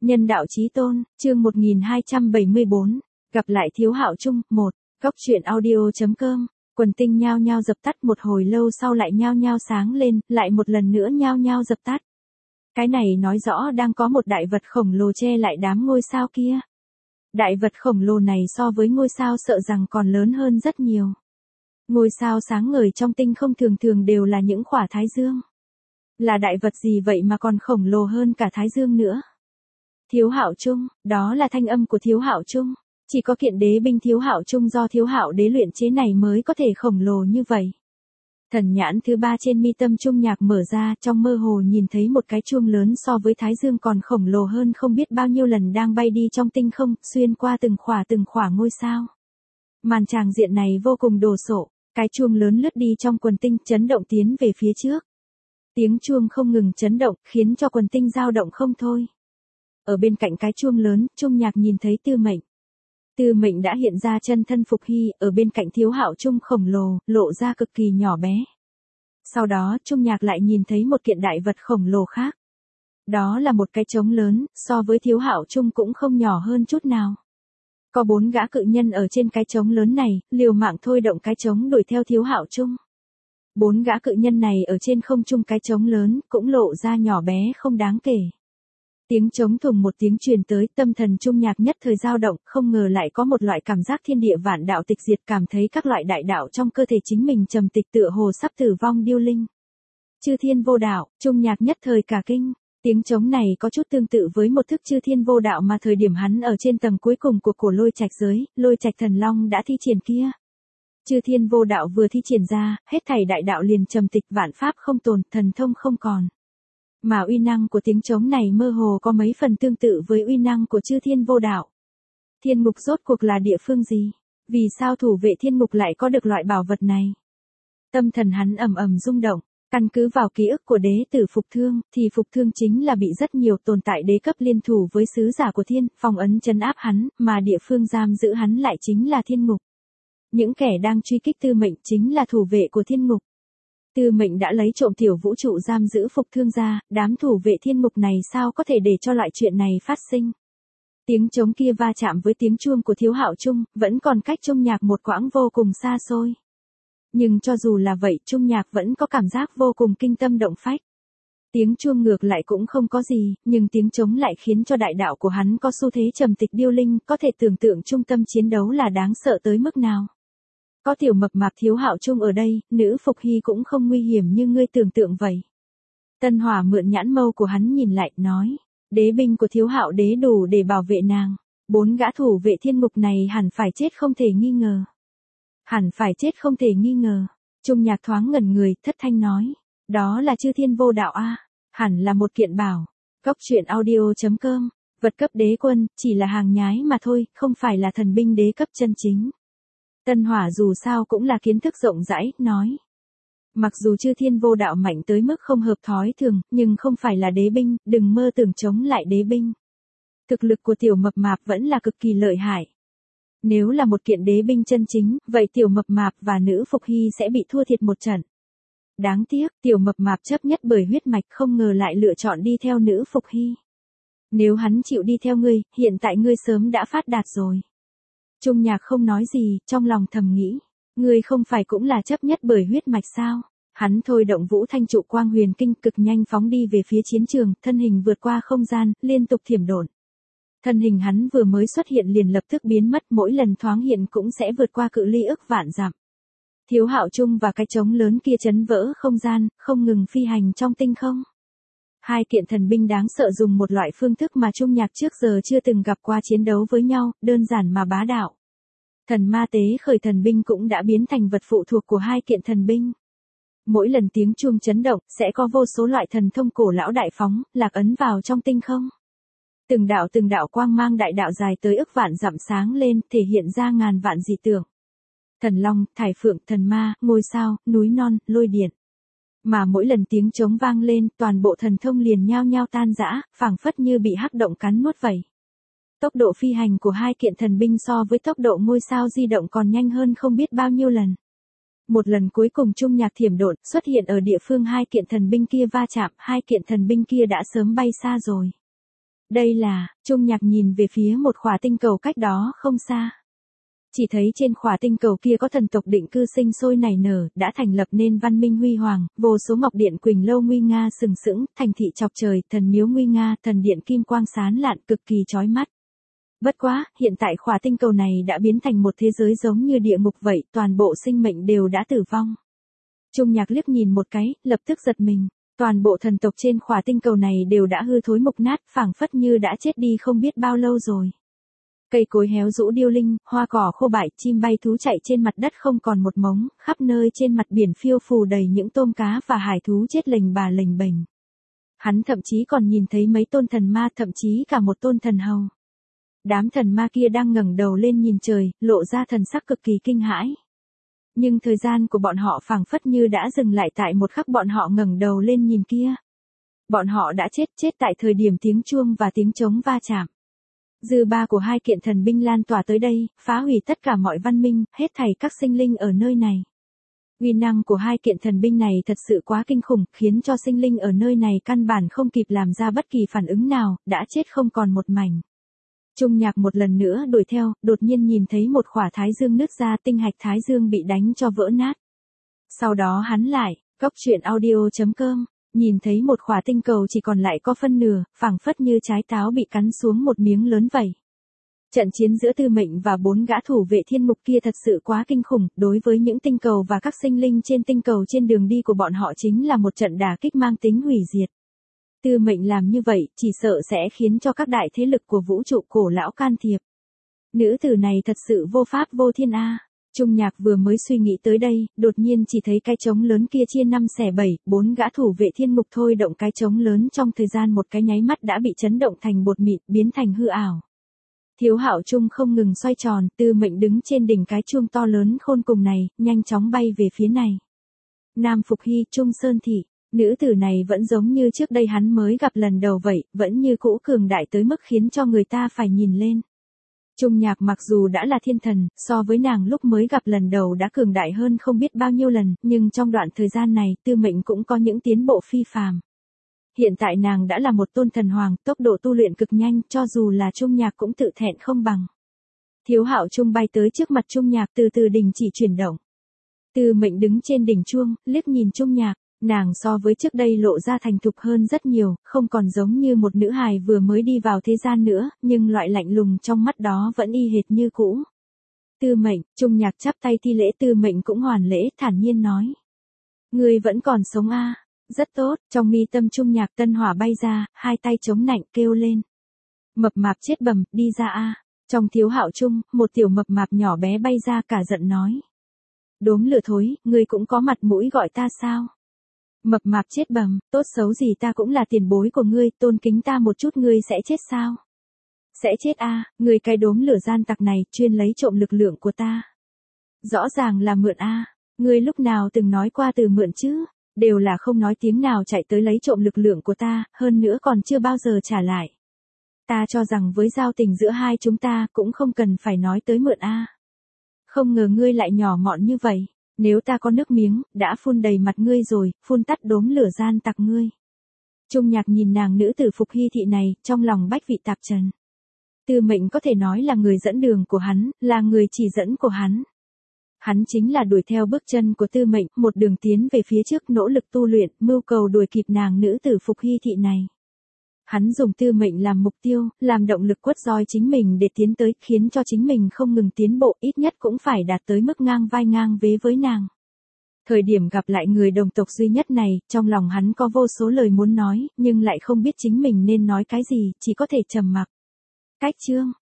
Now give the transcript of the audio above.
Nhân đạo chí tôn, chương 1274, gặp lại Thiếu Hạo Trung, 1, góc truyện audio.com, quần tinh nhao nhao dập tắt một hồi lâu sau lại nhao nhao sáng lên, lại một lần nữa nhao nhao dập tắt. Cái này nói rõ đang có một đại vật khổng lồ che lại đám ngôi sao kia. Đại vật khổng lồ này so với ngôi sao sợ rằng còn lớn hơn rất nhiều. Ngôi sao sáng ngời trong tinh không thường thường đều là những khỏa thái dương. Là đại vật gì vậy mà còn khổng lồ hơn cả thái dương nữa? Thiếu Hạo Trung, đó là thanh âm của Thiếu Hạo Trung. Chỉ có kiện đế binh Thiếu Hạo Trung do Thiếu Hạo đế luyện chế này mới có thể khổng lồ như vậy. Thần nhãn thứ ba trên mi tâm Trung Nhạc mở ra, trong mơ hồ nhìn thấy một cái chuông lớn so với thái dương còn khổng lồ hơn không biết bao nhiêu lần đang bay đi trong tinh không, xuyên qua từng khỏa ngôi sao. Màn tràng diện này vô cùng đồ sộ, cái chuông lớn lướt đi trong quần tinh, chấn động tiến về phía trước. Tiếng chuông không ngừng chấn động, khiến cho quần tinh dao động không thôi. Ở bên cạnh cái chuông lớn, Trung Nhạc nhìn thấy Tư Mệnh. Tư Mệnh đã hiện ra chân thân Phục Hy, ở bên cạnh Thiếu Hạo Trung khổng lồ, lộ ra cực kỳ nhỏ bé. Sau đó, Trung Nhạc lại nhìn thấy một kiện đại vật khổng lồ khác. Đó là một cái trống lớn, so với Thiếu Hạo Trung cũng không nhỏ hơn chút nào. Có 4 gã cự nhân ở trên cái trống lớn này, liều mạng thôi động cái trống đuổi theo Thiếu Hạo Trung. 4 gã cự nhân này ở trên không trung cái trống lớn, cũng lộ ra nhỏ bé không đáng kể. Tiếng trống thùng một tiếng truyền tới, tâm thần Trung Nhạc nhất thời dao động, không ngờ lại có một loại cảm giác thiên địa vạn đạo tịch diệt, cảm thấy các loại đại đạo trong cơ thể chính mình trầm tịch tựa hồ sắp tử vong điêu linh. Chư thiên vô đạo, Trung Nhạc nhất thời cả kinh. Tiếng trống này có chút tương tự với một thức chư thiên vô đạo mà thời điểm hắn ở trên tầng cuối cùng của cổ lôi trạch giới, lôi trạch thần long đã thi triển kia. Chư thiên vô đạo vừa thi triển ra, hết thảy đại đạo liền trầm tịch, vạn pháp không tồn, thần thông không còn. Mà uy năng của tiếng trống này mơ hồ có mấy phần tương tự với uy năng của chư thiên vô đạo. Thiên ngục rốt cuộc là địa phương gì? Vì sao thủ vệ thiên ngục lại có được loại bảo vật này? Tâm thần hắn ầm ầm rung động, căn cứ vào ký ức của đế tử Phục Thương, thì Phục Thương chính là bị rất nhiều tồn tại đế cấp liên thủ với sứ giả của thiên, phong ấn trấn áp hắn, mà địa phương giam giữ hắn lại chính là thiên ngục. Những kẻ đang truy kích Tư Mệnh chính là thủ vệ của thiên ngục. Tư Mệnh đã lấy trộm tiểu vũ trụ giam giữ Phục Thương ra, đám thủ vệ thiên ngục này sao có thể để cho loại chuyện này phát sinh. Tiếng trống kia va chạm với tiếng chuông của Thiếu Hạo Trung, vẫn còn cách Trung Nhạc một quãng vô cùng xa xôi. Nhưng cho dù là vậy, Trung Nhạc vẫn có cảm giác vô cùng kinh tâm động phách. Tiếng chuông ngược lại cũng không có gì, nhưng tiếng trống lại khiến cho đại đạo của hắn có xu thế trầm tịch điêu linh, có thể tưởng tượng trung tâm chiến đấu là đáng sợ tới mức nào. Có tiểu mập mạp Thiếu Hạo Trung ở đây, nữ Phục Hy cũng không nguy hiểm như ngươi tưởng tượng vậy. Tân Hỏa mượn nhãn mâu của hắn nhìn lại, nói, đế binh của Thiếu Hạo đế đủ để bảo vệ nàng. 4 gã thủ vệ thiên ngục này hẳn phải chết không thể nghi ngờ. Hẳn phải chết không thể nghi ngờ. Trung Nhạc thoáng ngẩn người, thất thanh nói, đó là chư thiên vô đạo a, hẳn là một kiện bảo. Góc truyện audio.com, vật cấp đế quân, chỉ là hàng nhái mà thôi, không phải là thần binh đế cấp chân chính. Tân Hỏa dù sao cũng là kiến thức rộng rãi, nói. Mặc dù chư thiên vô đạo mạnh tới mức không hợp thói thường, nhưng không phải là đế binh, đừng mơ tưởng chống lại đế binh. Thực lực của tiểu mập mạp vẫn là cực kỳ lợi hại. Nếu là một kiện đế binh chân chính, vậy tiểu mập mạp và nữ Phục Hy sẽ bị thua thiệt một trận. Đáng tiếc, tiểu mập mạp chấp nhất bởi huyết mạch không ngờ lại lựa chọn đi theo nữ Phục Hy. Nếu hắn chịu đi theo ngươi, hiện tại ngươi sớm đã phát đạt rồi. Trung Nhạc không nói gì, trong lòng thầm nghĩ, ngươi không phải cũng là chấp nhất bởi huyết mạch sao? Hắn thôi động Vũ Thanh trụ quang huyền kinh, cực nhanh phóng đi về phía chiến trường, thân hình vượt qua không gian, liên tục thiểm độn. Thân hình hắn vừa mới xuất hiện liền lập tức biến mất, mỗi lần thoáng hiện cũng sẽ vượt qua cự ly ức vạn dặm. Thiếu Hạo Trung và cái trống lớn kia chấn vỡ không gian, không ngừng phi hành trong tinh không. Hai kiện thần binh đáng sợ dùng một loại phương thức mà Trung Nhạc trước giờ chưa từng gặp qua chiến đấu với nhau, đơn giản mà bá đạo. Thần ma tế khởi thần binh cũng đã biến thành vật phụ thuộc của hai kiện thần binh. Mỗi lần tiếng chuông chấn động, sẽ có vô số loại thần thông cổ lão đại phóng, lạc ấn vào trong tinh không. Từng đạo quang mang đại đạo dài tới ức vạn dặm sáng lên, thể hiện ra ngàn vạn dị tượng. Thần long, thải phượng, thần ma, ngôi sao, núi non, lôi điện. Mà mỗi lần tiếng trống vang lên, toàn bộ thần thông liền nhao nhao tan rã, phảng phất như bị hắc động cắn nuốt vậy. Tốc độ phi hành của hai kiện thần binh so với tốc độ ngôi sao di động còn nhanh hơn không biết bao nhiêu lần. Một lần cuối cùng Trung Nhạc thiểm độn xuất hiện ở địa phương hai kiện thần binh kia va chạm, hai kiện thần binh kia đã sớm bay xa rồi. Đây là, Trung Nhạc nhìn về phía một khỏa tinh cầu cách đó không xa. Chỉ thấy trên khỏa tinh cầu kia có thần tộc định cư sinh sôi nảy nở, đã thành lập nên văn minh huy hoàng, vô số ngọc điện Quỳnh lâu nguy nga sừng sững, thành thị chọc trời, thần miếu nguy nga, thần điện kim quang sáng lạn cực kỳ chói mắt. Bất quá, hiện tại khỏa tinh cầu này đã biến thành một thế giới giống như địa ngục vậy, toàn bộ sinh mệnh đều đã tử vong. Trung Nhạc liếc nhìn một cái, lập tức giật mình. Toàn bộ thần tộc trên khỏa tinh cầu này đều đã hư thối mục nát, phảng phất như đã chết đi không biết bao lâu rồi. Cây cối héo rũ điêu linh, hoa cỏ khô bại, chim bay thú chạy trên mặt đất không còn một mống, khắp nơi trên mặt biển phiêu phù đầy những tôm cá và hải thú chết lềnh bà lềnh bềnh. Hắn thậm chí còn nhìn thấy mấy tôn thần ma, thậm chí cả một tôn thần hầu. Đám thần ma kia đang ngẩng đầu lên nhìn trời, lộ ra thần sắc cực kỳ kinh hãi. Nhưng thời gian của bọn họ phảng phất như đã dừng lại tại một khắc bọn họ ngẩng đầu lên nhìn kia. Bọn họ đã chết tại thời điểm tiếng chuông và tiếng trống va chạm. Dư ba của hai kiện thần binh lan tỏa tới đây, phá hủy tất cả mọi văn minh, hết thảy các sinh linh ở nơi này. Uy năng của hai kiện thần binh này thật sự quá kinh khủng, khiến cho sinh linh ở nơi này căn bản không kịp làm ra bất kỳ phản ứng nào, đã chết không còn một mảnh. Trung Nhạc một lần nữa đuổi theo, đột nhiên nhìn thấy một khỏa thái dương nứt ra, tinh hạch thái dương bị đánh cho vỡ nát. Sau đó hắn lại, coctruyện.audio.com, nhìn thấy một khỏa tinh cầu chỉ còn lại có phân nửa, phảng phất như trái táo bị cắn xuống một miếng lớn vậy. Trận chiến giữa Tư Mệnh và 4 gã thủ vệ thiên mục kia thật sự quá kinh khủng, đối với những tinh cầu và các sinh linh trên tinh cầu trên đường đi của bọn họ chính là một trận đả kích mang tính hủy diệt. Tư Mệnh làm như vậy, chỉ sợ sẽ khiến cho các đại thế lực của vũ trụ cổ lão can thiệp. Nữ tử này thật sự vô pháp vô thiên a. Trung Nhạc vừa mới suy nghĩ tới đây, đột nhiên chỉ thấy cái trống lớn kia chia 5 xẻ 7, 4 gã thủ vệ thiên mục thôi động cái trống lớn trong thời gian một cái nháy mắt đã bị chấn động thành bột mịn, biến thành hư ảo. Thiếu Hạo Trung không ngừng xoay tròn, Tư Mệnh đứng trên đỉnh cái chuông to lớn khôn cùng này, nhanh chóng bay về phía này. Nam Phục Hy, Trung Sơn Thị. Nữ tử này vẫn giống như trước đây hắn mới gặp lần đầu vậy, vẫn như cũ cường đại tới mức khiến cho người ta phải nhìn lên. Trung Nhạc mặc dù đã là thiên thần, so với nàng lúc mới gặp lần đầu đã cường đại hơn không biết bao nhiêu lần, nhưng trong đoạn thời gian này Tư Mệnh cũng có những tiến bộ phi phàm. Hiện tại nàng đã là một tôn thần hoàng, tốc độ tu luyện cực nhanh, cho dù là Trung Nhạc cũng tự thẹn không bằng. Thiếu Hạo Trung bay tới trước mặt Trung Nhạc, từ từ đình chỉ chuyển động. Tư Mệnh đứng trên đỉnh chuông, liếc nhìn Trung Nhạc. Nàng so với trước đây lộ ra thành thục hơn rất nhiều, không còn giống như một nữ hài vừa mới đi vào thế gian nữa, nhưng loại lạnh lùng trong mắt đó vẫn y hệt như cũ. Tư Mệnh, Trung Nhạc chắp tay thi lễ, Tư Mệnh cũng hoàn lễ, thản nhiên nói. Ngươi vẫn còn sống a, rất tốt, trong mi tâm Trung Nhạc tân hỏa bay ra, hai tay chống nạnh kêu lên. Mập mạp chết bầm, đi ra a. Trong Thiếu Hạo Trung, một tiểu mập mạp nhỏ bé bay ra cả giận nói. Đốm lửa thối, ngươi cũng có mặt mũi gọi ta sao? Mập mạp chết bầm, tốt xấu gì ta cũng là tiền bối của ngươi, tôn kính ta một chút ngươi sẽ chết sao? Sẽ chết a, ngươi cái đốm lửa gian tặc này, chuyên lấy trộm lực lượng của ta. Rõ ràng là mượn a, ngươi lúc nào từng nói qua từ mượn chứ, đều là không nói tiếng nào chạy tới lấy trộm lực lượng của ta, hơn nữa còn chưa bao giờ trả lại. Ta cho rằng với giao tình giữa hai chúng ta cũng không cần phải nói tới mượn a. Không ngờ ngươi lại nhỏ mọn như vậy. Nếu ta có nước miếng, đã phun đầy mặt ngươi rồi, phun tắt đốm lửa gian tặc ngươi. Trung Nhạc nhìn nàng nữ tử Phục Hy thị này, trong lòng bách vị tạp trần. Tư Mệnh có thể nói là người dẫn đường của hắn, là người chỉ dẫn của hắn. Hắn chính là đuổi theo bước chân của Tư Mệnh, một đường tiến về phía trước nỗ lực tu luyện, mưu cầu đuổi kịp nàng nữ tử Phục Hy thị này. Hắn dùng Tư Mệnh làm mục tiêu, làm động lực quất roi chính mình để tiến tới, khiến cho chính mình không ngừng tiến bộ, ít nhất cũng phải đạt tới mức ngang vai ngang vế với nàng. Thời điểm gặp lại người đồng tộc duy nhất này, trong lòng hắn có vô số lời muốn nói, nhưng lại không biết chính mình nên nói cái gì, chỉ có thể trầm mặc. Cách chương